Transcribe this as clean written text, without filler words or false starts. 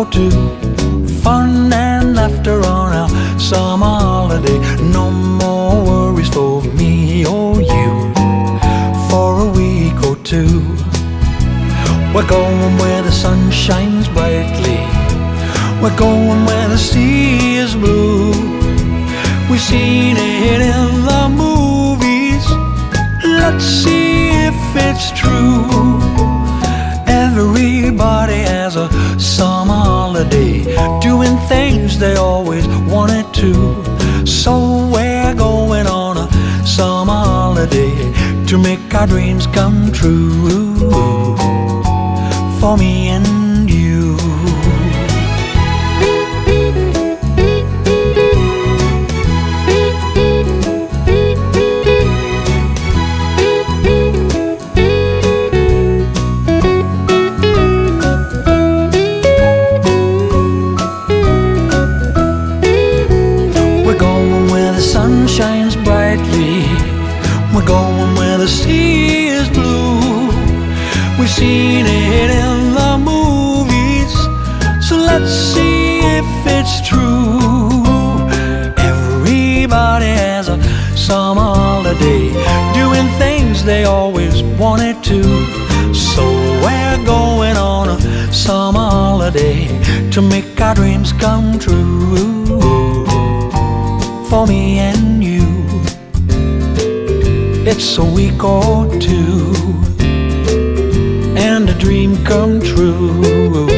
to. Fun and laughter on our summer holiday. No more worries for me or you for a week or two. We're going where the sun shines brightly. We're going where the sea is blue. We've seen it in the movies. Let's see if it's true. Everybody has a summer holiday, doing things they always wanted to. So we're going on a summer holiday to make our dreams come true for me and you. Sun shines brightly. We're going where the sea is blue. We've seen it in the movies, so let's see if it's true. Everybody has a summer holiday, doing things they always wanted to. So we're going on a summer holiday to make our dreams come true for me and you. It's a week or two and a dream come true.